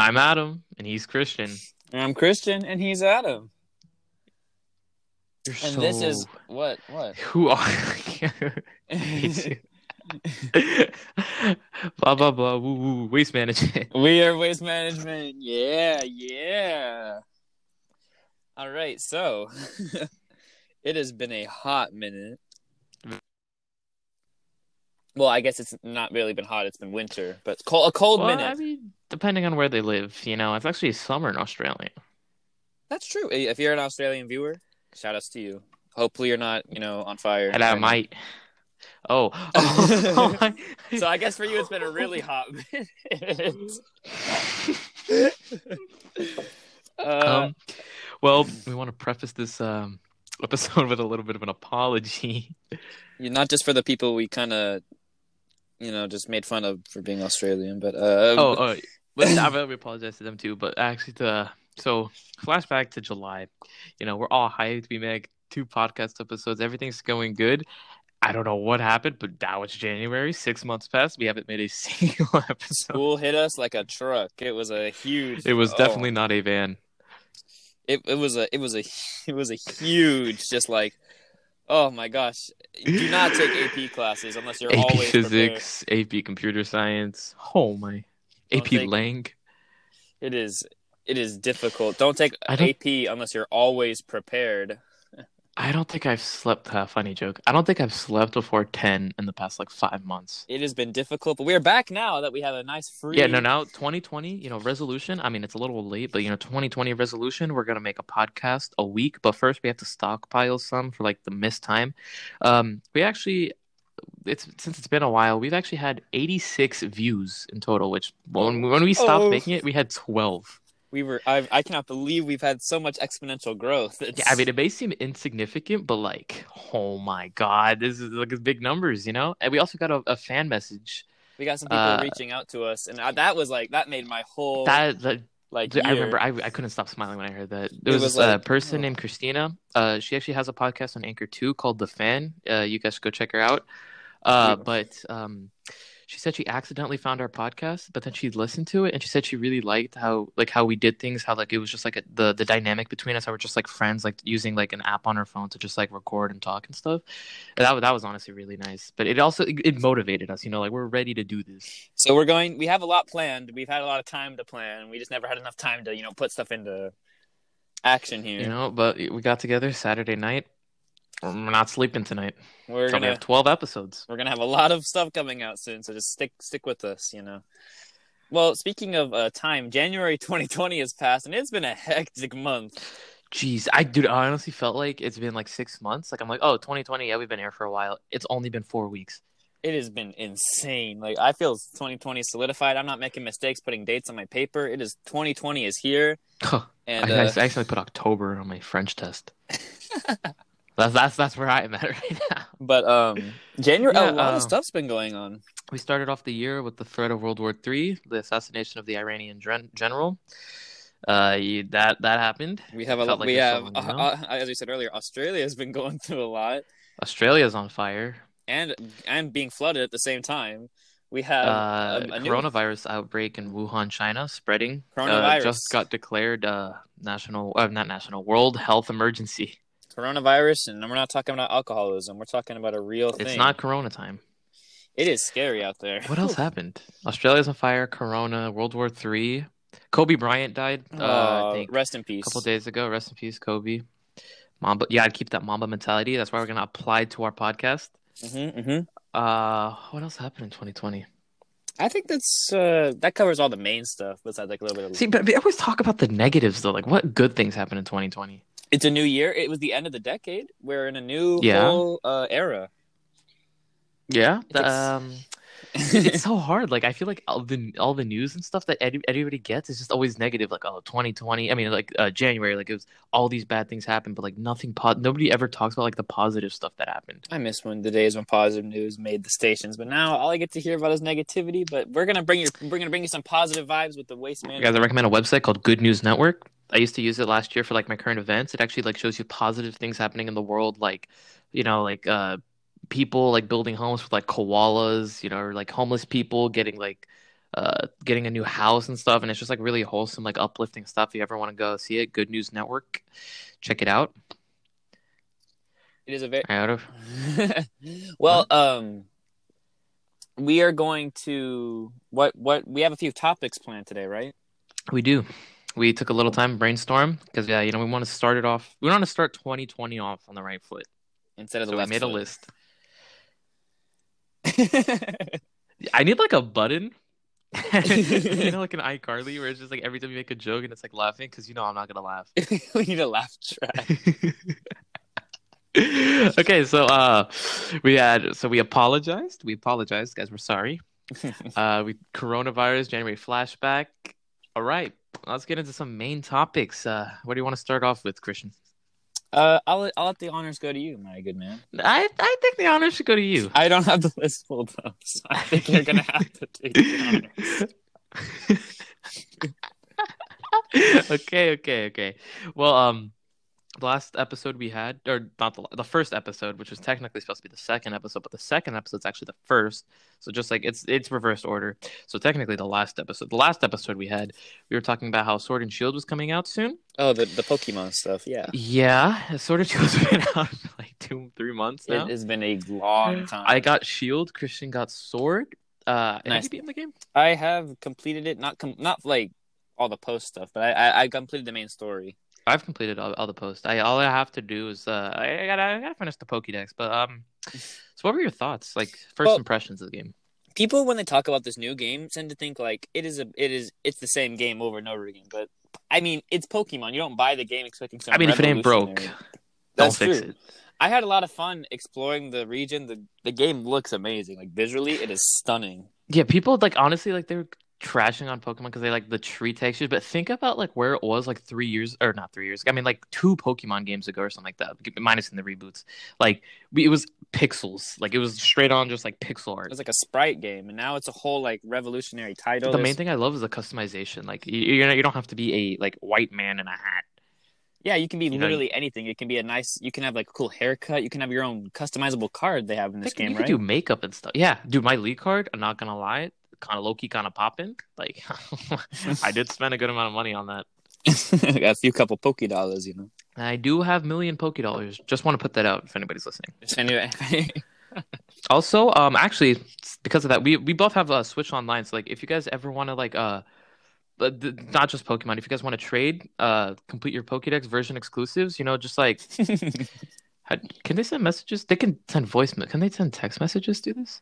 I'm Adam, and he's Christian. And I'm Christian, and he's Adam. You're And this so... is what? Who are... I hate you. Blah, blah, blah, woo, woo, waste management. We are Waste Management. Yeah. All right, so it has been a hot minute. Well, I guess it's not really been hot. It's been winter, but a cold minute. I mean, depending on where they live, it's actually summer in Australia. That's true. If you're an Australian viewer, shout outs to you. Hopefully you're not, on fire. And I might... Oh. So I guess for you it's been a really hot minute. Well, we want to preface this episode with a little bit of an apology. Not just for the people we kind of, just made fun of for being Australian, but we apologize to them too. But actually, so flashback to July. We're all hyped. We make 2 podcast episodes. Everything's going good. I don't know what happened, but now it's January. 6 months passed. We haven't made a single episode. School hit us like a truck. It was a huge. It was definitely not a van. It was a huge, just like, oh my gosh! Do not take AP classes unless you're AP always physics, prepared. AP computer science. Oh my, AP Lang. It is difficult. Don't take AP unless you're always prepared. I don't think I've slept. Funny joke. I don't think I've slept before 10 in the past 5 months. It has been difficult, but we are back now that we have a nice free. Yeah, no. Now 2020, resolution. I mean, it's a little late, but 2020 resolution. We're gonna make a podcast a week, but first we have to stockpile some for the missed time. We actually, since it's been a while, we've actually had 86 views in total. Which when we stopped making it, we had 12. I cannot believe we've had so much exponential growth. Yeah, I mean, it may seem insignificant, but oh my God, this is big numbers, And we also got a fan message. We got some people reaching out to us, and that made my whole year. I remember I couldn't stop smiling when I heard that. There was a person named Christina. She actually has a podcast on Anchor too called The Fan. You guys should go check her out. But she said she accidentally found our podcast, but then she listened to it and she said she really liked how we did things, how it was just the dynamic between us, how we're just friends, using an app on our phone to just record and talk and stuff. And that was honestly really nice. But it also it motivated us, we're ready to do this. So we have a lot planned. We've had a lot of time to plan. We just never had enough time to, put stuff into action here. But we got together Saturday night. We're not sleeping tonight. We're gonna have 12 episodes. We're gonna have a lot of stuff coming out soon, so just stick with us, Well, speaking of time, January 2020 has passed, and it's been a hectic month. Jeez, I honestly felt like it's been 6 months. I'm 2020, yeah, we've been here for a while. It's only been 4 weeks. It has been insane. I feel 2020 solidified. I'm not making mistakes putting dates on my paper. 2020 is here. And I actually put October on my French test. That's where I am at right now. But January, a lot of stuff's been going on. We started off the year with the threat of World War III, the assassination of the Iranian general. That happened. We have as we said earlier, Australia has been going through a lot. Australia's on fire and being flooded at the same time. We have a coronavirus outbreak in Wuhan, China, spreading. Coronavirus just got declared World Health Emergency. Coronavirus, and we're not talking about alcoholism. We're talking about a real thing. It's not Corona time. It is scary out there. What else happened? Australia's on fire, Corona, World War III. Kobe Bryant died, I think. Rest in peace. A couple days ago. Rest in peace, Kobe. Mamba. Yeah, I'd keep that Mamba mentality. That's why we're going to apply to our podcast. What else happened in 2020? I think that covers all the main stuff, besides a little bit of... See, but we always talk about the negatives, though. What good things happened in 2020? It's a new year. It was the end of the decade. We're in a new whole era. Yeah. It's so hard. I feel like all the news and stuff that everybody gets is just always negative. 2020. I mean, January. It was all these bad things happened, but nothing. Nobody ever talks about the positive stuff that happened. I miss the days when positive news made the stations, but now all I get to hear about is negativity. But we're gonna bring you some positive vibes with the Waste Management. Guys, I recommend a website called Good News Network. I used to use it last year for my current events. It actually shows you positive things happening in the world, people building homes with koalas, or homeless people getting getting a new house and stuff, and it's just like really wholesome, like uplifting stuff. If you ever want to go see it, Good News Network, check it out. It is a very out of well. We are going to what we have a few topics planned today, right? We do. We took a little time to brainstorm because we want to start it off. We want to start 2020 off on the right foot instead of the so left we made foot. a list. I need like a button, like an iCarly, where it's just like every time you make a joke and it's like laughing because I'm not gonna laugh. We need a laugh track. Okay, so we apologized. We apologized, guys. We're sorry. We coronavirus January flashback. All right, let's get into some main topics. What do you want to start off with, Christian? I'll let the honors go to you, my good man. I think the honors should go to you. I don't have the list pulled up, so I think you're gonna have to take the honors. Okay. Well, the last episode we had, or not the first episode, which was technically supposed to be the second episode, but the second episode's actually the first. So just like it's reversed order. So technically the last episode we were talking about how Sword and Shield was coming out soon. Oh, the Pokemon stuff, yeah. Yeah, Sword and Shield's been out for like 2-3 months now. It has been a long time. I got Shield, Christian got Sword. Nice. Have you beaten the game? I have completed it, not like all the post stuff, but I completed the main story. I've completed all the posts. All I have to do is I gotta finish the Pokédex. But so what were your thoughts? Like first impressions of the game? People when they talk about this new game tend to think like it's the same game over and over again. But I mean, it's Pokemon. You don't buy the game expecting something. I mean, if it ain't broke, don't fix it. I had a lot of fun exploring the region. The game looks amazing. Like visually, it is stunning. Yeah, people honestly they were trashing on Pokemon because they like the tree textures, but think about like where it was like 3 years or not 3 years. I mean like 2 Pokemon games ago or something like that, minus in the reboots. Like it was pixels, like it was straight on just like pixel art. It was like a sprite game, and now it's a whole like revolutionary title. The main thing I love is the customization. Like you don't have to be a like white man in a hat. Yeah, you can be literally anything. It can be you can have like a cool haircut. You can have your own customizable card they have in this game, right? You can do makeup and stuff. Yeah, dude, my League card, I'm not gonna lie, kind of low-key kind of popping. Like I did spend a good amount of money on that. A few couple Poké dollars, I do have million Poké dollars. Just want to put that out if anybody's listening. Anyway. Also, actually, because of that, we both have a Switch Online. So like, if you guys ever want to like not just Pokemon, if you guys want to trade, complete your Pokédex version exclusives, just like, can they send messages? They can send Can they send text messages to this?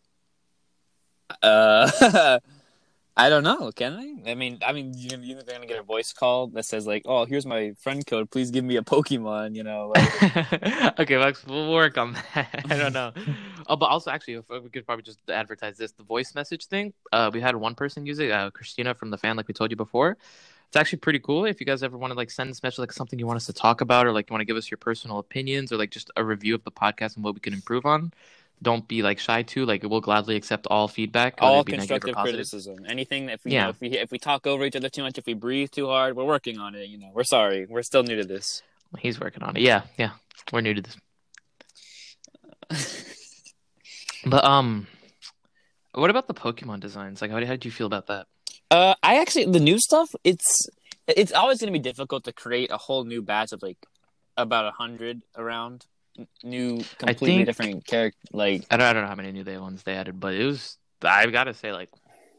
I don't know. Can I? I mean, you're gonna get a voice call that says like, "Oh, here's my friend code. Please give me a Pokemon." Like... Okay, Max, we'll work on that. I don't know. But also, actually, if we could probably just advertise this, the voice message thing. We had one person use it, Christina from the fan, like we told you before. It's actually pretty cool. If you guys ever want to like send us message like something you want us to talk about, or like you want to give us your personal opinions, or like just a review of the podcast and what we can improve on. Don't be like shy to like we'll gladly accept all feedback, all constructive criticism. Anything if we talk over each other too much, if we breathe too hard, we're working on it. We're sorry. We're still new to this. He's working on it. Yeah, we're new to this. But what about the Pokemon designs? Like, how did you feel about that? I actually the new stuff. It's always going to be difficult to create a whole new batch of like about 100 around. New, completely different character. Like I don't know how many new ones they added, but it was. I've got to say, like,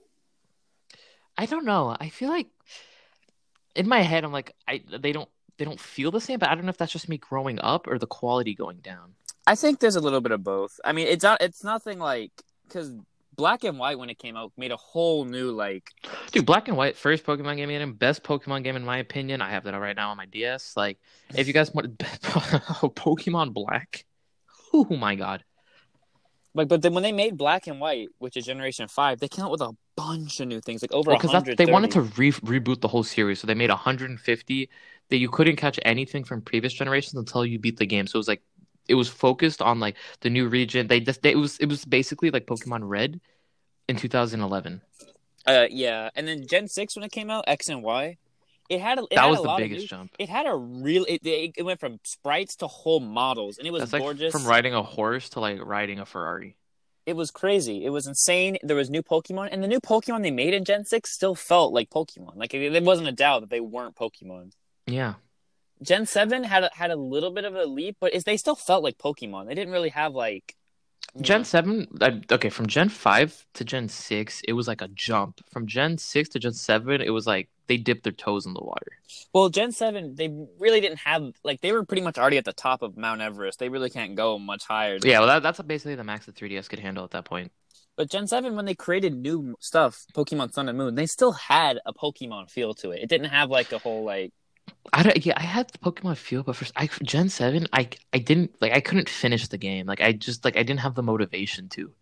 I don't know. I feel like in my head, I'm like, they don't feel the same, but I don't know if that's just me growing up or the quality going down. I think there's a little bit of both. I mean, it's nothing like because Black and White when it came out made a whole new like. Dude, Black and White, first Pokemon game in best Pokemon game in my opinion. I have that right now on my DS. Like, if you guys want Pokemon Black, oh my god! Like, but then when they made Black and White, which is Generation 5, they came out with a bunch of new things, like over 130. They wanted to reboot the whole series, so they made 150 that you couldn't catch anything from previous generations until you beat the game. So it was like. It was focused on like the new region. It was basically like Pokemon Red in 2011. Yeah, and then Gen 6 when it came out, X and Y, that was the biggest jump. It had a real it went from sprites to whole models, and it was gorgeous. Like from riding a horse to like riding a Ferrari. It was crazy. It was insane. There was new Pokemon, and the new Pokemon they made in Gen 6 still felt like Pokemon. Like there wasn't a doubt that they weren't Pokemon. Yeah. Gen 7 had a little bit of a leap, but they still felt like Pokemon. They didn't really have like Gen 7, okay, from Gen 5 to Gen 6, it was like a jump. From Gen 6 to Gen 7, it was like they dipped their toes in the water. Well, Gen 7, they really didn't have, like, they were pretty much already at the top of Mount Everest. They really can't go much higher. Yeah, well, that's basically the max the 3DS could handle at that point. But Gen 7, when they created new stuff, Pokemon Sun and Moon, they still had a Pokemon feel to it. It didn't have, like, a whole, like... I had the Pokemon feel, but for Gen 7, I didn't, like, I couldn't finish the game. Like, I didn't have the motivation to.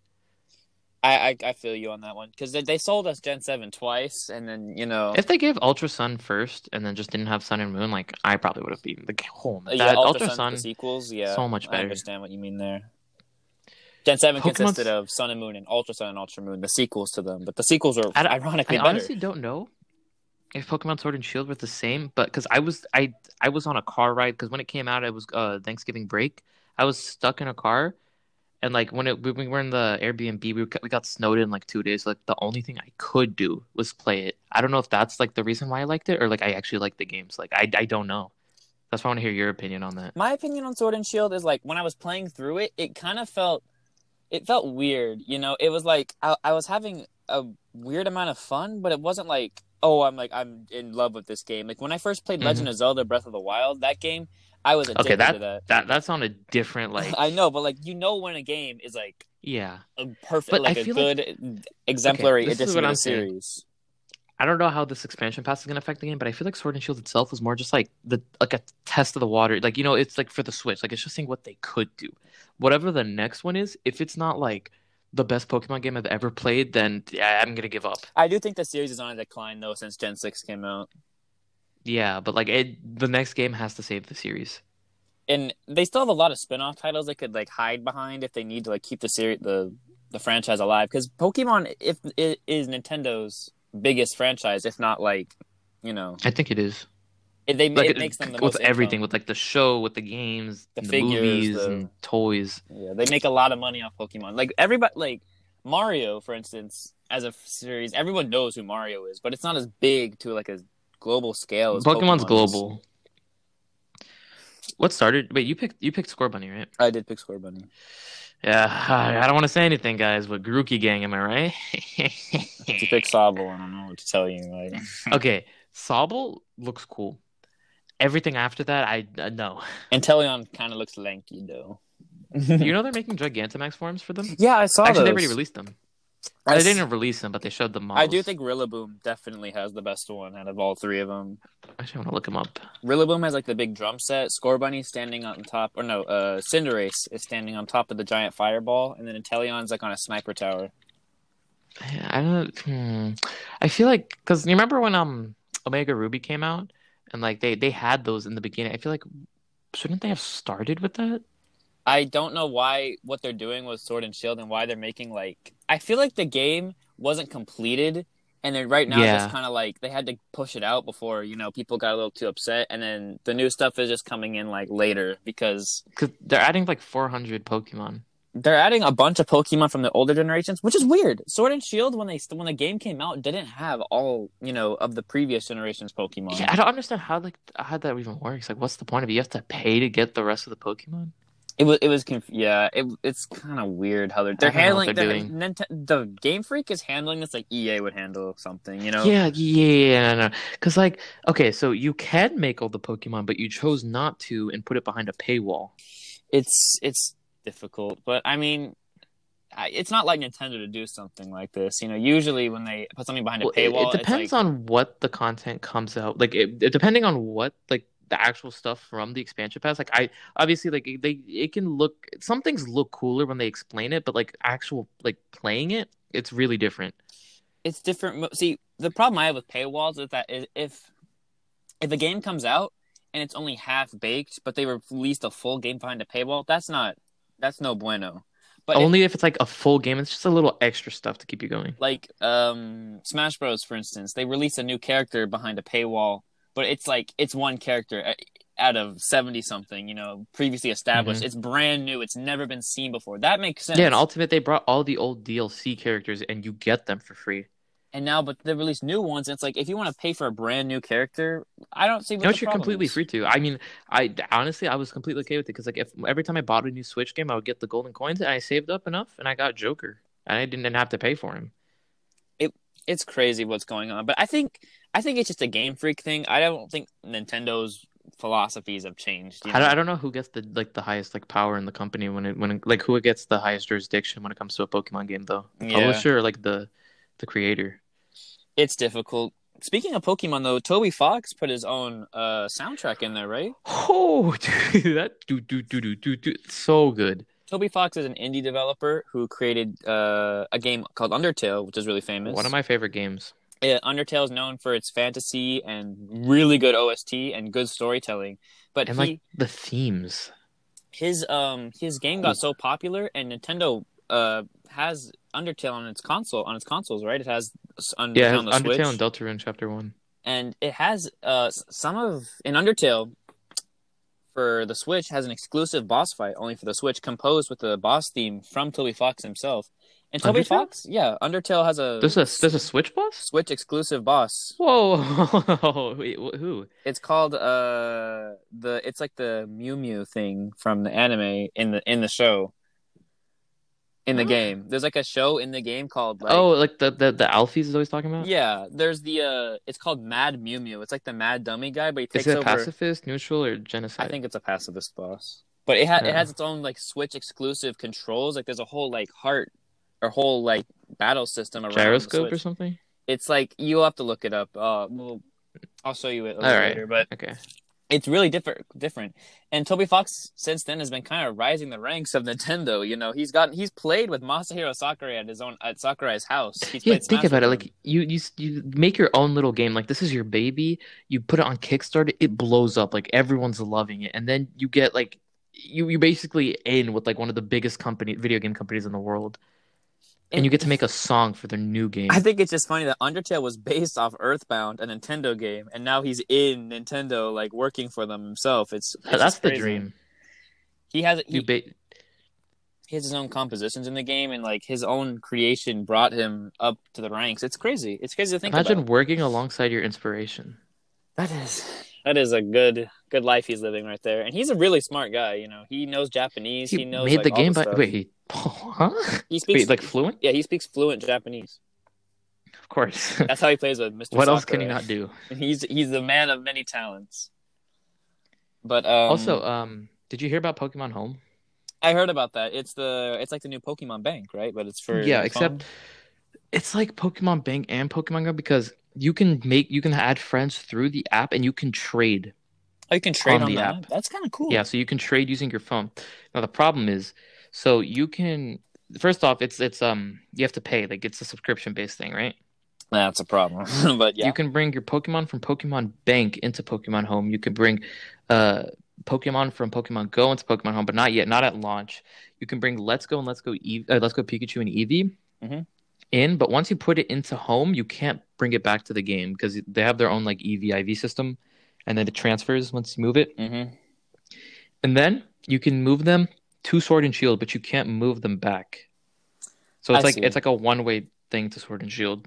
I feel you on that one, because they sold us Gen 7 twice, and then, you know... If they gave Ultra Sun first, and then just didn't have Sun and Moon, like, I probably would have beaten the whole... Yeah, Ultra Sun, the sequels, yeah. So much better. I understand what you mean there. Gen 7 consisted of Sun and Moon and Ultra Sun and Ultra Moon, the sequels to them, but the sequels are ironically better. I honestly don't know if Pokemon Sword and Shield were the same, but because I was on a car ride, because when it came out, it was Thanksgiving break. I was stuck in a car, and like when we were in the Airbnb, we got snowed in like 2 days. So, like the only thing I could do was play it. I don't know if that's like the reason why I liked it, or like I actually liked the games. Like I don't know. That's why I want to hear your opinion on that. My opinion on Sword and Shield is like when I was playing through it, it kind of felt weird. You know, it was like I was having a weird amount of fun, but it wasn't like, oh, I'm in love with this game. Like when I first played Legend of Zelda Breath of the Wild, that game, I was addicted to that. That's on a different like. I know, but like when a game is like a perfect, but like a good exemplary edition of the series. I don't know how this expansion pass is going to affect the game, but I feel like Sword and Shield itself was more just like a test of the water. Like, you know, it's like for the Switch. Like, it's just seeing what they could do. Whatever the next one is, if it's not like the best Pokemon game I've ever played, then yeah, I'm going to give up. I do think the series is on a decline, though, since Gen 6 came out. Yeah, but like the next game has to save the series. And they still have a lot of spin-off titles they could like hide behind if they need to like keep the franchise alive. Because Pokemon it is Nintendo's biggest franchise, if not like, you know. I think it is. It makes them the most with everything, income. With like the show, with the games, the figures, movies, and toys. Yeah, they make a lot of money off Pokemon. Like everybody, like Mario, for instance, as a series, everyone knows who Mario is, but it's not as big to like a global scale as Pokemon's global. What started? Wait, you picked Scorbunny, right? I did pick Scorbunny. Yeah, I don't want to say anything, guys, but Grookey Gang, am I right? If you pick Sobble, I don't know what to tell you. Like... Okay, Sobble looks cool. Everything after that, I no. Inteleon kind of looks lanky, though. You know they're making Gigantamax forms for them? Yeah, I saw Actually, those. They already released them. They didn't release them, but they showed the models. I do think Rillaboom definitely has the best one out of all three of them. Actually, I want to look him up. Rillaboom has like the big drum set. Scorbunny standing on top, or no, Cinderace is standing on top of the giant fireball, and then Inteleon's like on a sniper tower. I don't. I feel like because you remember when Omega Ruby came out, and like they had those in the beginning. I feel like shouldn't they have started with that? I don't know what they're doing with Sword and Shield and why they're making like... I feel like the game wasn't completed, and then right now it's kind of like they had to push it out before, you know, people got a little too upset, and then the new stuff is just coming in like later because they're adding like 400 Pokemon. They're adding a bunch of Pokemon from the older generations, which is weird. Sword and Shield, when the game came out, didn't have all, you know, of the previous generation's Pokemon. Yeah, I don't understand how that even works. Like, what's the point of it? You have to pay to get the rest of the Pokemon? It's kind of weird how they're handling. The Game Freak is handling this like EA would handle something, you know? Yeah. Because like, okay, so you can make all the Pokemon, but you chose not to and put it behind a paywall. It's difficult, but I mean, it's not like Nintendo to do something like this. You know, usually when they put something behind a paywall, it depends on what the content comes out. Like, depending on what like the actual stuff from the expansion pass. Like, I obviously like it can look, some things look cooler when they explain it, but like actual like playing it, it's really different. It's different. See, the problem I have with paywalls is that if a game comes out and it's only half baked, but they released a full game behind a paywall, that's no bueno. But only if it's like a full game, it's just a little extra stuff to keep you going. Like Smash Bros, for instance, they release a new character behind a paywall, but it's like it's one character. out of 70 something, previously established. Mm-hmm. It's brand new. It's never been seen before. That makes sense. Yeah, in Ultimate they brought all the old DLC characters and you get them for free. And now, but they release new ones. And it's like, if you want to pay for a brand new character, I don't see what you're completely free to. I mean, I honestly I was completely okay with it because like if every time I bought a new Switch game, I would get the golden coins and I saved up enough and I got Joker and I didn't have to pay for him. It's crazy what's going on, but I think it's just a Game Freak thing. I don't think Nintendo's philosophies have changed. I don't know who gets the highest like power in the company when it like who gets the highest jurisdiction when it comes to a Pokemon game though. The publisher or like the creator. It's difficult. Speaking of Pokemon though, Toby Fox put his own soundtrack in there, right? Oh, dude, that so good. Toby Fox is an indie developer who created a game called Undertale, which is really famous. One of my favorite games. Yeah, Undertale is known for its fantasy and really good OST and good storytelling. But like the themes. His game got so popular, and Nintendo has Undertale on its consoles, right? It has Undertale on the Switch. Undertale and Deltarune Chapter 1. And it has in Undertale for the Switch has an exclusive boss fight only for the Switch, composed with the boss theme from Toby Fox himself. And Toby Fox, Undertale has there's a Switch boss? Switch exclusive boss. Whoa! Wait, who? It's called it's like the Mew Mew thing from the anime in the show. In the game, there's like a show in the game called like the Alphys is always talking about. Yeah, there's it's called Mad Mew Mew. It's like the mad dummy guy, but he takes over. Is it pacifist, neutral, or genocide? I think it's a pacifist boss, but it has its own like Switch exclusive controls. Like there's a whole like heart or whole like battle system around gyroscope or something. It's like you'll have to look it up. I'll show you it later. But okay. It's really different. And Toby Fox since then has been kind of rising the ranks of Nintendo. He's played with Masahiro Sakurai at Sakurai's house. Think about it. Like you make your own little game. Like this is your baby. You put it on Kickstarter. It blows up. Like everyone's loving it. And then you get like you basically in with like one of the biggest video game companies in the world. And you get to make a song for their new game. I think it's just funny that Undertale was based off Earthbound, a Nintendo game, and now he's in Nintendo, like working for them himself. It's that's the dream. He has his own compositions in the game, and like his own creation brought him up to the ranks. It's crazy. It's crazy to think about. Imagine working alongside your inspiration. That is a good life he's living right there, and he's a really smart guy. He knows Japanese. He knows made the game by wait. Huh? He speaks like fluent? Yeah, he speaks fluent Japanese. Of course. That's how he plays with Mr. What Sakurai. else can he not do? He's the man of many talents. But also, did you hear about Pokemon Home? I heard about that. It's like the new Pokemon Bank, right? But it's for except it's like Pokemon Bank and Pokemon Go because you can add friends through the app and you can trade. Oh, you can trade on the app. That's kind of cool. Yeah, so you can trade using your phone. Now the problem is, so you can first off, it's you have to pay. Like it's a subscription based thing, right? That's a problem. But yeah, you can bring your Pokemon from Pokemon Bank into Pokemon Home. You can bring Pokemon from Pokemon Go into Pokemon Home, but not yet, not at launch. You can bring Let's Go and Let's Go Pikachu and Eevee in, but once you put it into Home, you can't bring it back to the game because they have their own like Eevee IV system, and then it transfers once you move it. Mm-hmm. And then you can move them to Sword and Shield, but you can't move them back. So it's like a one-way thing to Sword and Shield.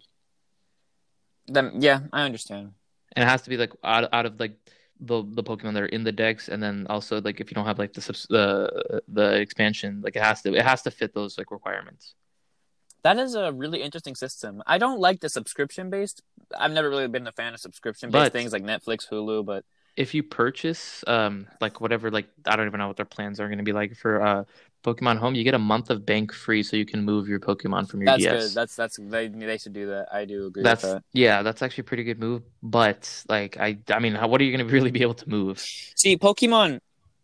Yeah, I understand. And it has to be like out of like the Pokemon that are in the decks, and then also like if you don't have like the expansion, like it has to fit those like requirements. That is a really interesting system. I don't like the subscription based. I've never really been a fan of subscription based things like Netflix, Hulu, but if you purchase like whatever, like I don't even know what their plans are going to be like for Pokemon Home, you get a month of bank free so you can move your Pokemon from your DS. That's good. They should do that. I do agree with that. Yeah, that's actually a pretty good move. But like I mean, what are you going to really be able to move? See, Pokemon,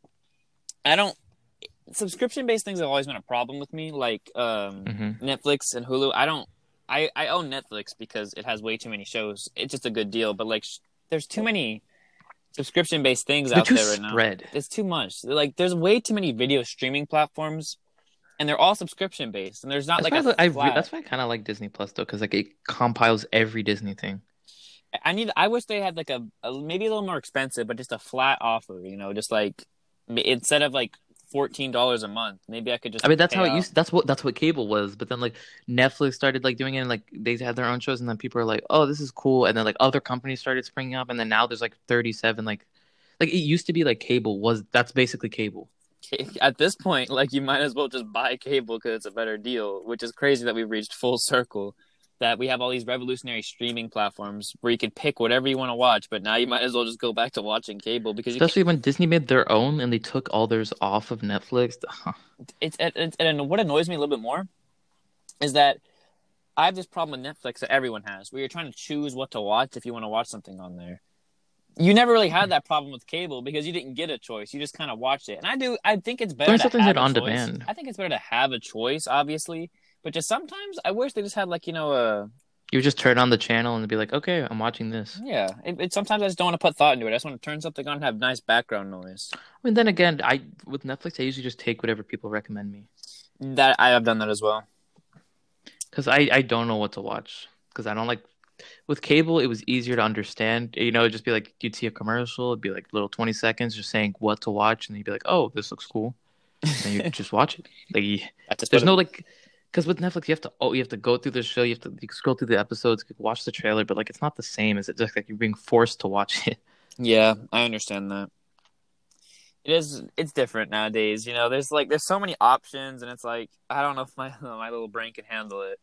subscription based things have always been a problem with me. Like Netflix and Hulu. I own Netflix because it has way too many shows. It's just a good deal, but like there's too many subscription based things out there right now. It's too much. Like there's way too many video streaming platforms, and they're all subscription based. And there's not that's why I kind of like Disney Plus though, because like it compiles every Disney thing. I wish they had like maybe a little more expensive, but just a flat offer. Just like instead of like $14 a month, maybe I could just I mean, that's pay how it out. used. That's what cable was. But then like Netflix started like doing it, and like they had their own shows, and then people are like, "Oh, this is cool." And then like other companies started springing up, and then now there's like 37. Like it used to be like cable was that's basically cable. At this point, like you might as well just buy cable because it's a better deal, which is crazy that we've reached full circle. That we have all these revolutionary streaming platforms where you can pick whatever you want to watch, but now you might as well just go back to watching cable because you can't. Especially when Disney made their own and they took all theirs off of Netflix. And what annoys me a little bit more is that I have this problem with Netflix that everyone has, where you're trying to choose what to watch if you want to watch something on there. You never really had that problem with cable because you didn't get a choice. You just kind of watched it. And I think it's better to have a on choice. demand. I think it's better to have a choice, obviously. But just sometimes I wish they just had like, You just turn on the channel and be like, okay, I'm watching this. yeah. Sometimes I just don't want to put thought into it. I just want to turn something on and have nice background noise. I mean, then again, with Netflix, I usually just take whatever people recommend me. That I have done that as well. Because I don't know what to watch. Because I don't like with cable, it was easier to understand. It'd just be like you'd see a commercial, it'd be like little 20 seconds just saying what to watch, and then you'd be like, "Oh, this looks cool," and you just watch it. Like there's no like, because with Netflix you have to go through the show, you scroll through the episodes, watch the trailer, but like it's not the same as it just like you're being forced to watch it. Yeah, I understand that. It's different nowadays. There's so many options, and it's like I don't know if my little brain can handle it.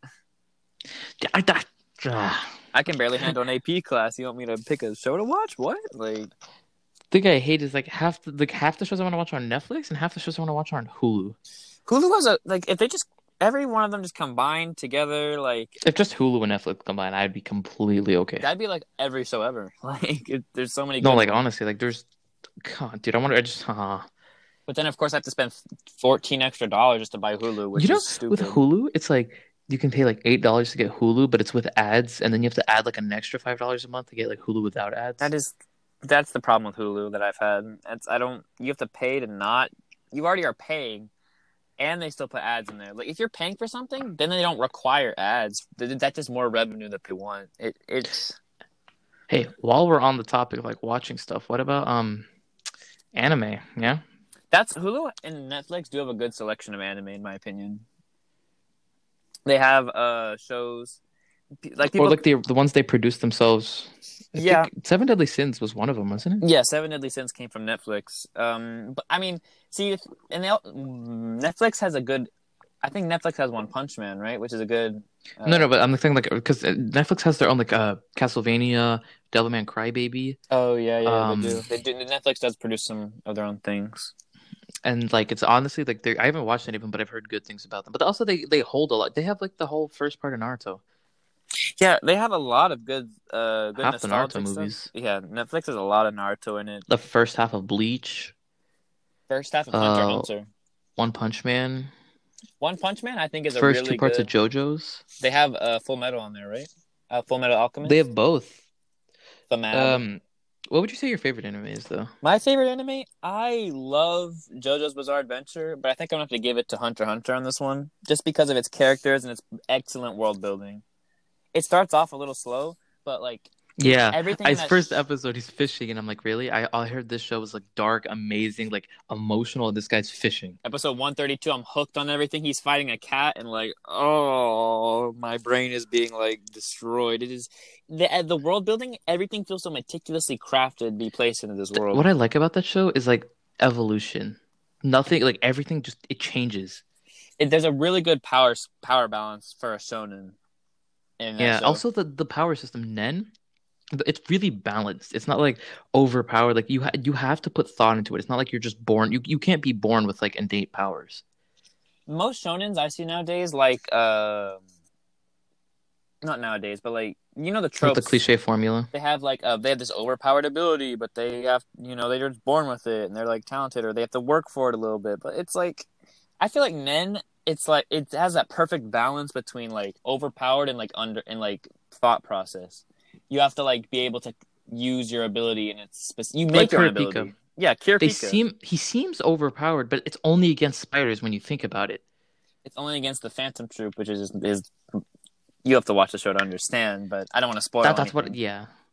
I can barely handle an AP class. You want me to pick a show to watch? What? Like, the thing I hate is like half the shows I want to watch on Netflix and half the shows I want to watch on Hulu. Hulu was if they just every one of them just combined together, like if just Hulu and Netflix combined, I'd be completely okay. That'd be like every show ever. Like there's so many. No, like ones. Honestly, like there's, God, dude, I just. But then of course I have to spend $14 extra just to buy Hulu, which is stupid. With Hulu, it's like you can pay like $8 to get Hulu, but it's with ads, and then you have to add like an extra $5 a month to get like Hulu without ads. That's the problem with Hulu that I've had. You have to pay to not. You already are paying, and they still put ads in there. Like if you're paying for something, then they don't require ads. That's just more revenue that they want. It's. Hey, while we're on the topic of like watching stuff, what about anime? Yeah, that's Hulu and Netflix do have a good selection of anime, in my opinion. They have shows like people, or like the ones they produce themselves. I think Seven Deadly Sins was one of them, wasn't it? Yeah, Seven Deadly Sins came from Netflix. But I mean, see, Netflix has a good. I think Netflix has One Punch Man, right? Which is a good. No, but I'm thinking like because Netflix has their own like Castlevania, Devilman Crybaby. Oh yeah, they do. They do. Netflix does produce some of their own things. And like it's honestly like I haven't watched any of them, but I've heard good things about them. But also they hold a lot. They have like the whole first part of Naruto. Yeah, they have a lot of good half the Naruto movies. Stuff. Yeah, Netflix has a lot of Naruto in it. The first half of Bleach. First half of Hunter x Hunter. One Punch Man. One Punch Man, I think, is first a really 2 parts good... of JoJo's. They have Full Metal on there, right? Full Metal Alchemist. They have both. The what would you say your favorite anime is, though? My favorite anime? I love JoJo's Bizarre Adventure, but I think I'm going to have to give it to Hunter x Hunter on this one, just because of its characters and its excellent world building. It starts off a little slow, but like... Yeah, his first episode, he's fishing, and I'm like, really? I heard this show was like dark, amazing, like emotional, and this guy's fishing. Episode 132, I'm hooked on everything. He's fighting a cat, and like, oh, my brain is being like destroyed. It is the world building. Everything feels so meticulously crafted to be placed into this world. What I like about that show is like evolution. Nothing like everything just it changes. There's a really good power balance for a shonen. Yeah. Show. Also, the power system, Nen. It's really balanced. It's not like overpowered. Like you have to put thought into it. It's not like you're just born. You can't be born with like innate powers. Most shonens I see nowadays, like not nowadays, but like the tropes, the cliche formula. They have like they have this overpowered ability, but they have they're just born with it and they're like talented, or they have to work for it a little bit. But it's like I feel like Nen. It's like it has that perfect balance between like overpowered and like thought process. You have to like be able to use your ability, and you make your ability. Yeah, Kurapika. He seems overpowered, but it's only against spiders when you think about it. It's only against the Phantom Troop, which is you have to watch the show to understand. But I don't want to spoil. That's what. Yeah.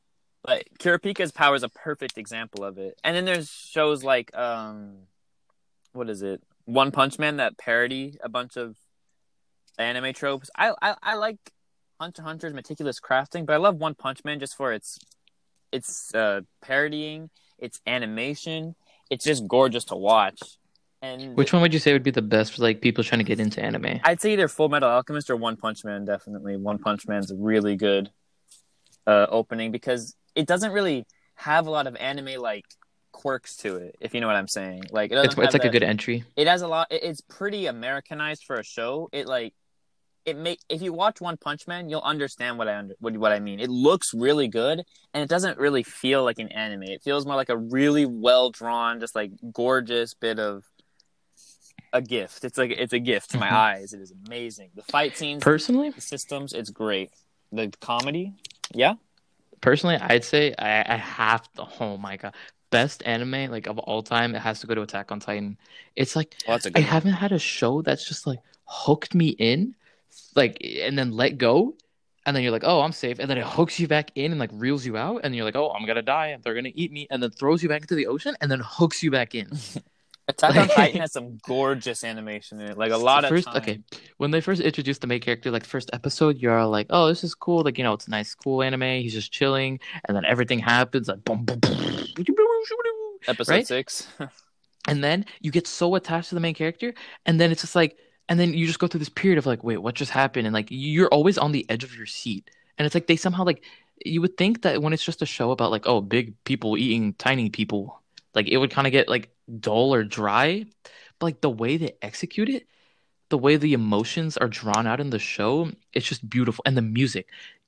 But Kurapika's Power is a perfect example of it. And then there's shows like what is it? One Punch Man that parody a bunch of anime tropes. I like Hunter x Hunter's meticulous crafting, but I love One Punch Man just for its parodying, its animation. It's just gorgeous to watch. And which one would you say would be the best for like people trying to get into anime? I'd say either Full Metal Alchemist or One Punch Man. Definitely, One Punch Man's a really good opening because it doesn't really have a lot of anime like quirks to it, if you know what I'm saying. Like it's like a good entry. It has a lot. It's pretty Americanized for a show. If you watch One Punch Man, you'll understand what I mean. It looks really good, and it doesn't really feel like an anime. It feels more like a really well drawn, just like gorgeous bit of a gift. It's a gift to my eyes. It is amazing. The fight scenes, personally, the systems, it's great. The comedy, yeah. Personally, I'd say I have to. Oh my god, best anime like of all time. It has to go to Attack on Titan. It's like I haven't had a show that's just like hooked me in, like and then let go, and then you're like, oh, I'm safe, and then it hooks you back in and like reels you out, and you're like, oh, I'm gonna die, and they're gonna eat me, and then throws you back into the ocean, and then hooks you back in. Attack on Titan has some gorgeous animation in it. Like a lot of time. Okay, when they first introduced the main character, like first episode, you're all like, "Oh, this is cool." Like it's a nice, cool anime. He's just chilling, and then everything happens like boom, boom, boom. Episode 6. And then you get so attached to the main character, and then it's just like, and then you just go through this period of like, wait, what just happened? And like you're always on the edge of your seat, and it's like they somehow like you would think that when it's just a show about like big people eating tiny people, like it would kind of get like dull or dry, but like the way they execute it, the way the emotions are drawn out in the show, it's just beautiful. And the music,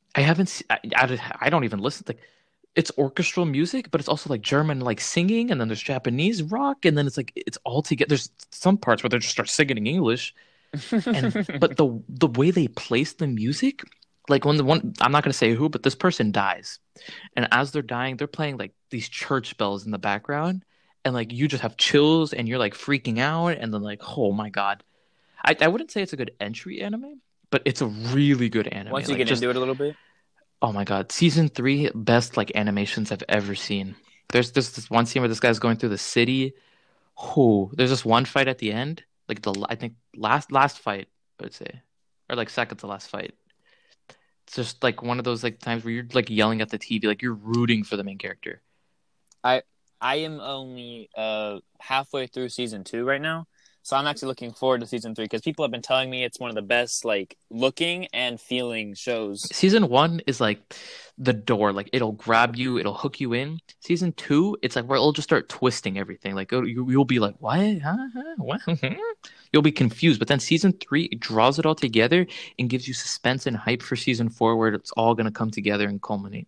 I don't even listen. Like it's orchestral music, but it's also like German like singing, and then there's Japanese rock, and then it's like it's all together. There's some parts where they just start singing in English, but the way they place the music, like when I'm not gonna say who, but this person dies, and as they're dying, they're playing like these church bells in the background, and like you just have chills, and you're like freaking out, and then like, oh my god, I wouldn't say it's a good entry anime, but it's a really good anime. Once you get into it a little bit. Oh my god, season 3 best like animations I've ever seen. There's this one scene where this guy's going through the city. Oh, there's this one fight at the end, like I think last fight, I would say, or like second to last fight. It's just like one of those like times where you're like yelling at the TV, like you're rooting for the main character. I am only halfway through season 2 right now, so I'm actually looking forward to season 3 because people have been telling me it's one of the best like looking and feeling shows. Season 1 is like the door, like it'll grab you, it'll hook you in. Season 2, it's like where it'll just start twisting everything. Like you'll be like, what? Huh? What? You'll be confused. But then season 3 it draws it all together and gives you suspense and hype for season 4, where it's all gonna come together and culminate.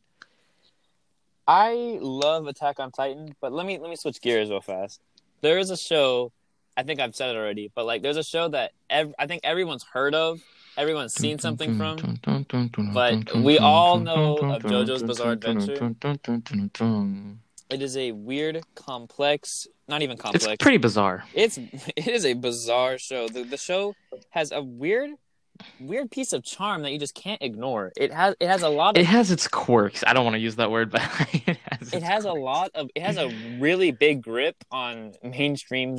I love Attack on Titan, but let me switch gears real fast. There is a show, I think I've said it already, but like there's a show that I think everyone's heard of, everyone's seen something from, but we all know of JoJo's Bizarre Adventure. It is a weird, complex, not even complex. It's pretty bizarre. It is a bizarre show. The show has a weird piece of charm that you just can't ignore. It has a lot of... It has its quirks. I don't want to use that word, but it has a really big grip on mainstream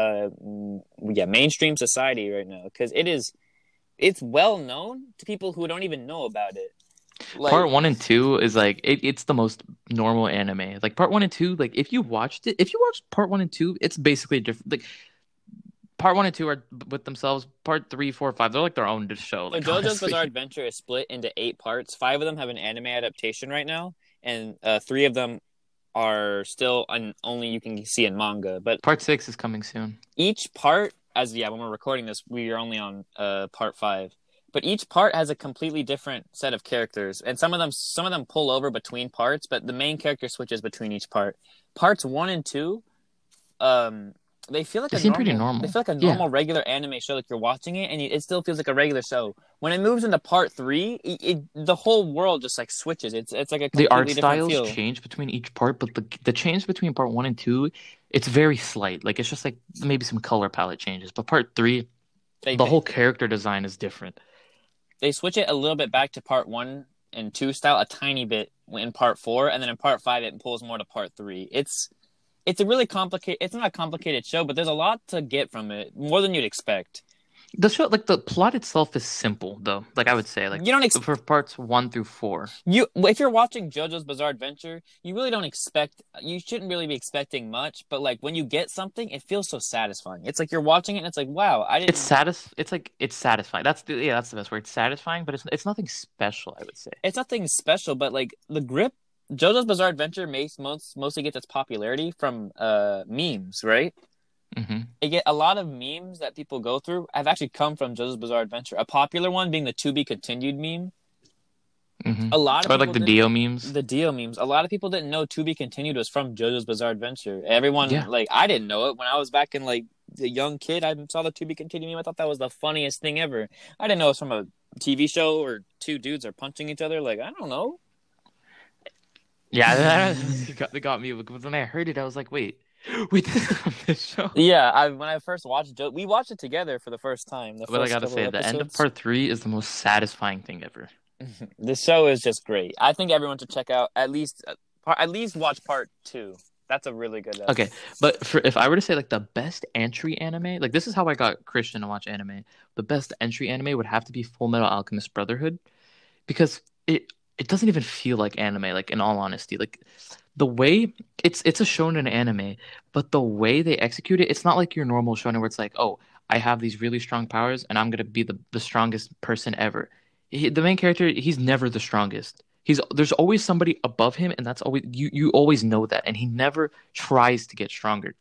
society right now, because it's well known to people who don't even know about it. Like, part 1 and 2 is like it's the most normal anime. Like part 1 and 2, like if you watched part 1 and 2, it's basically different. Like part 1 and 2 are with themselves. Part 3, 4, 5, they're like their own show. Like, JoJo's Bizarre Adventure is split into 8 parts. 5 of them have an anime adaptation right now, and 3 of them are still only you can see in manga. But part 6 is coming soon. Each part, when we're recording this, we are only on part 5. But each part has a completely different set of characters, and some of them pull over between parts, but the main character switches between each part. Parts 1 and 2, they feel like pretty normal. They feel like a normal, regular anime show. Like you're watching it, and it still feels like a regular show. When it moves into part 3, the whole world just like switches. It's like a completely the art different styles feel. Change between each part, but the change between part 1 and 2, it's very slight. Like it's just like maybe some color palette changes. But part 3, the whole character design is different. They switch it a little bit back to part 1 and 2 style a tiny bit in part 4, and then in part 5 it pulls more to part 3. It's a really complicated. It's not a complicated show, but there's a lot to get from it, more than you'd expect. The show, like the plot itself, is simple though. Like I would say, like you don't for parts 1 through 4. If you're watching JoJo's Bizarre Adventure, you really don't expect. You shouldn't really be expecting much. But like when you get something, it feels so satisfying. It's like you're watching it, and it's like, wow, I didn't. It's satisfying. That's the best word. It's satisfying, but it's nothing special. I would say it's nothing special, but like the grip. JoJo's Bizarre Adventure mostly gets its popularity from memes, right? Mm-hmm. They get a lot of memes that people go through have actually come from JoJo's Bizarre Adventure. A popular one being the "To Be Continued" meme. Mm-hmm. A lot of like the Dio memes. The Dio memes. A lot of people didn't know "To Be Continued" was from JoJo's Bizarre Adventure. Everyone like I didn't know it when I was back in like the young kid. I saw the "To Be Continued" meme. I thought that was the funniest thing ever. I didn't know it was from a TV show or two dudes are punching each other. Like I don't know. Yeah, they got me. Because when I heard it, I was like, wait. We did it on this show. Yeah, when I first watched it, we watched it together for the first time. But I gotta say, the end of part 3 is the most satisfying thing ever. The show is just great. I think everyone should check out at least watch part 2. That's a really good. Okay, but if I were to say like the best entry anime, like this is how I got Christian to watch anime. The best entry anime would have to be Full Metal Alchemist Brotherhood, because it doesn't even feel like anime. Like in all honesty, like. The way it's a shonen anime, but the way they execute it, it's not like your normal shonen where it's like, oh, I have these really strong powers and I'm gonna be the strongest person ever. The main character, he's never the strongest. There's always somebody above him, and that's always you always know that, and he never tries to get stronger.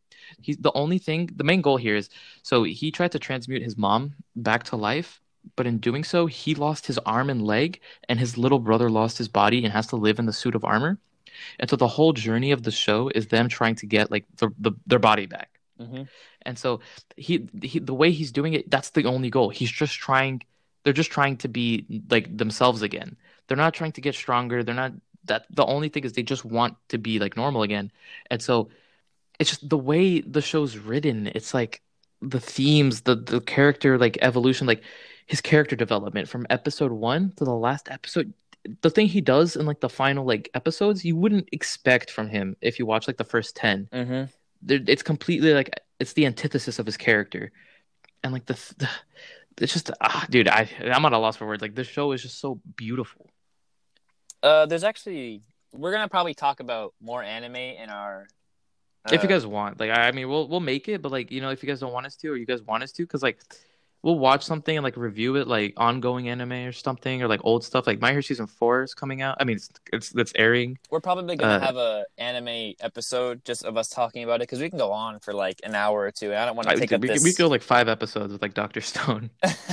The main goal here is, so he tried to transmute his mom back to life, but in doing so, he lost his arm and leg, and his little brother lost his body and has to live in the suit of armor. And so the whole journey of the show is them trying to get like their body back. Mm-hmm. And so he the way he's doing it, that's the only goal. They're just trying to be like themselves again. They're not trying to get stronger. They're not that the only thing is they just want to be like normal again. And so it's just the way the show's written. It's like the themes, the character like evolution, like his character development from episode 1 to the last episode. The thing he does in like the final like episodes, you wouldn't expect from him if you watch like the first 10. Mm-hmm. It's completely like it's the antithesis of his character, and like it's just dude, I'm at a loss for words. Like this show is just so beautiful. There's actually we're gonna probably talk about more anime in our. If you guys want, like I mean, we'll make it, but like if you guys don't want us to, or you guys want us to, because like. We'll watch something and like review it, like ongoing anime or something, or like old stuff. Like My Hero Season 4 is coming out. I mean, it's airing. We're probably gonna have a anime episode just of us talking about it, because we can go on for like an hour or two. And I don't want to take up this. We go like 5 episodes with like Dr. Stone.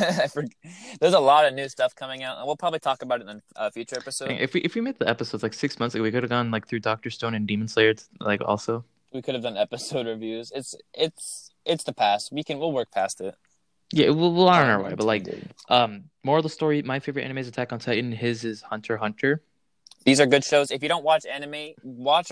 There's a lot of new stuff coming out, and we'll probably talk about it in a future episode. If we made the episodes like 6 months ago, we could have gone like through Dr. Stone and Demon Slayer. Like also, we could have done episode reviews. It's the past. We'll work past it. Yeah, we'll on our way, but like, moral of the story, my favorite anime is Attack on Titan. His is Hunter x Hunter. These are good shows. If you don't watch anime, watch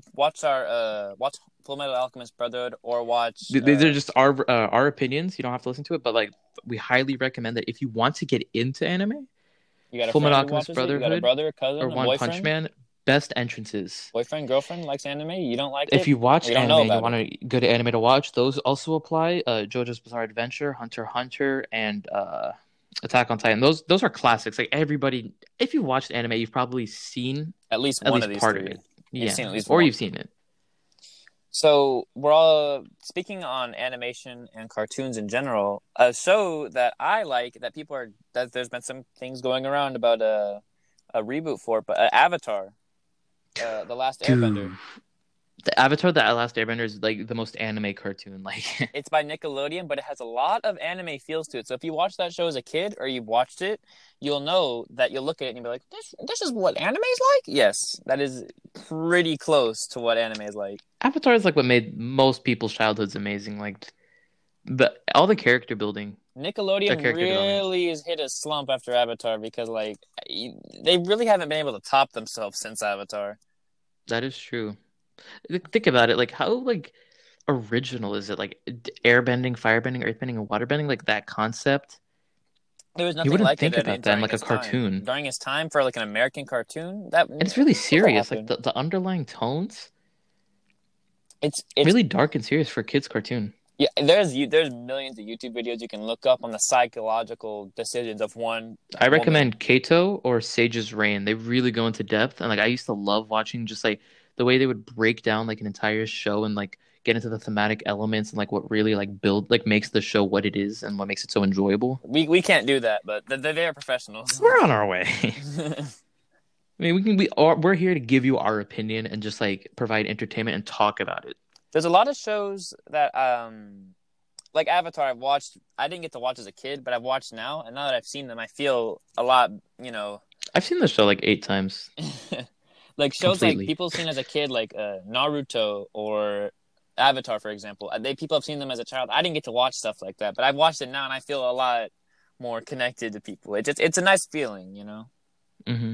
Full Metal Alchemist Brotherhood, or watch. These are just our opinions. You don't have to listen to it, but like, we highly recommend that if you want to get into anime, you got a Full Metal friend Alchemist Brotherhood, you got a brother, a cousin, or a One boyfriend? Punch Man. Best entrances. Boyfriend, girlfriend likes anime. You don't like it? If you watch anime and you want a good anime to watch, those also apply. JoJo's Bizarre Adventure, Hunter x Hunter, and Attack on Titan. Those are classics. Like everybody, if you watched anime, you've probably seen at least one of these part three. of it. You've seen at least or one. You've seen it. So we're all speaking on animation and cartoons in general. A show that I like that there's been some things going around about a reboot for, but Avatar. The Last Airbender. The Avatar, The Last Airbender is like the most anime cartoon. Like it's by Nickelodeon, but it has a lot of anime feels to it. So if you watched that show as a kid, or you watched it, you'll know that you'll look at it and you'll be like, "This is what anime is like." Yes, that is pretty close to what anime is like. Avatar is like what made most people's childhoods amazing. Like all the character building. Nickelodeon really has hit a slump after Avatar, because like they really haven't been able to top themselves since Avatar. That is true. Think about it. Like how like original is it? Like airbending, firebending, earthbending, and waterbending. Like that concept. There was You nothing wouldn't like it think about that in during like a his time. cartoon. During his time for like an American cartoon, that And it's really never serious. Like happened. the underlying tones, It's really dark and serious for a kid's cartoon. yeah. There's millions of YouTube videos you can look up on the psychological decisions of one I woman. recommend Kato or Sage's Reign. They really go into depth, and like I used to love watching just like the way they would break down like an entire show and like get into the thematic elements and like what really like build like makes the show what it is and what makes it so enjoyable. We can't do that, but they're professionals. We're on our way. I mean, we're here to give you our opinion and just like provide entertainment and talk about it. There's a lot of shows that like Avatar. I didn't get to watch as a kid, but I've watched now, and now that I've seen them, I feel a lot. I've seen the show like 8 times. Like shows Completely. like people seen as a kid, like Naruto or Avatar, for example. People have seen them as a child. I didn't get to watch stuff like that, but I've watched it now, and I feel a lot more connected to people. It's a nice feeling, you know. Mm-hmm.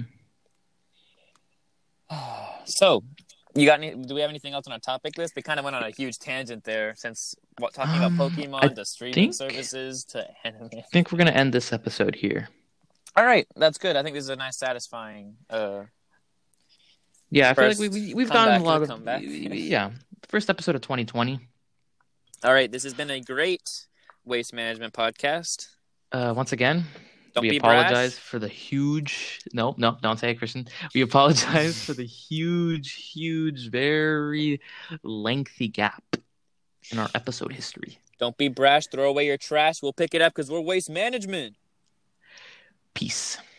So, do we have anything else on our topic list? We kind of went on a huge tangent there, since talking about Pokemon to streaming services to anime. I think we're gonna end this episode here. All right, that's good. I think this is a nice, satisfying. Yeah, I feel like we've gotten a lot of comeback. Yeah, first episode of 2020. All right, this has been a great waste management podcast. Once again, Don't we be apologize brash. for the huge. No, don't say it, Christian. We apologize for the huge, very lengthy gap in our episode history. Don't be brash. Throw away your trash. We'll pick it up because we're waste management. Peace.